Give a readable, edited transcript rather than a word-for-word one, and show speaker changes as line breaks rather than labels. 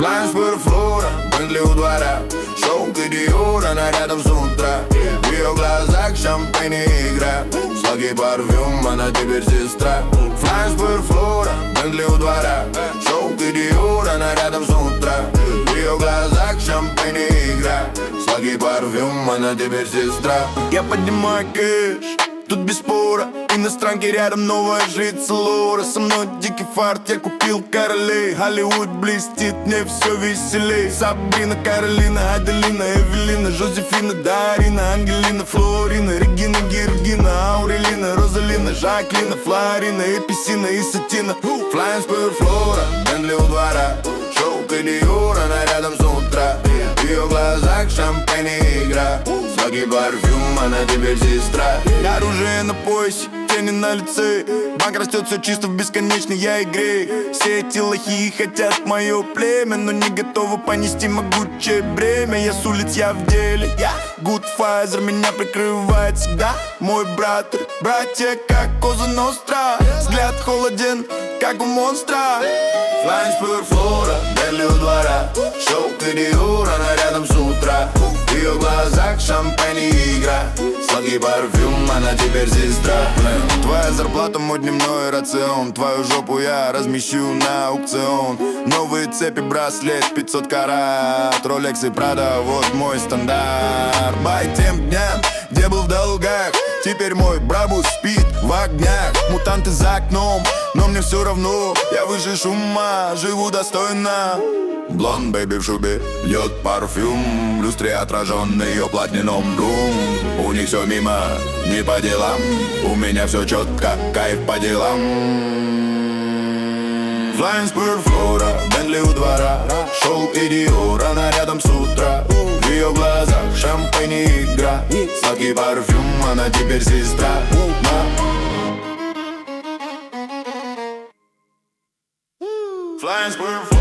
Flying Spur Флора, Бентли у двора. Шелк и Диор, она рядом с утра. В ее глазах шампань и игра. Сладкий парфюм, она теперь сестра. Flying Spur Флора, Бентли у двора. Шелк и Диор, она рядом с утра. В ее глазах шампань и игра. Сладкий парфюм, она теперь сестра. Я поднимаю кэш, тут без спора. Иностранки рядом, новая жрица Лора. Со мной дикий фарт, я купил королей. Голливуд блестит, мне все веселей. Сабрина, Каролина, Аделина, Эвелина, Жозефина, Дарина, Ангелина, Флорина, Регина, Георгина, Аурелина, Розалина, Жаклина, Флорина, Эписина и Сатина. Flying Spur Флора, Бентли у двора. Шелк и Диор, она рядом с утра. В ее глазах шампань и игра. Сладкий парфюм, она теперь сестра. Оружие на поясе, тени на лице. Банк растет все чисто в бесконечной игре. Все эти лохи хотят мое племя, но не готовы понести могучее бремя. Я с улиц, я в деле. Good Pfizer меня прикрывает всегда. Мой брат, братья как Коза Ностра. Взгляд холоден, как у монстра. Flying Spur Флора, Бентли у двора. Шелк и Диор, она рядом с утра. В ее глазах шампань и игра. Сладкий парфюм, она теперь сестра. Твоя зарплата, мой дневной рацион. Твою жопу я размещу на аукцион. Новые цепи, браслет, 500 карат. Rolex и Prada, вот мой стандарт. Бай тем дням, где был в долгах. Теперь мой брабус спит в огнях. Мутанты за окном, но мне все равно. Я выше шума, живу достойно. Блонд, бэйби в шубе, льет парфюм. В люстре отражен ее платином блум. У них все мимо, не по делам. У меня все четко, кайф по делам. Flying Spur Флора, Бентли у двора. Шелк и Диор, она рядом с утра. В ее глазах шампань и игра. Сладкий парфюм, она теперь сестра. Flying Spur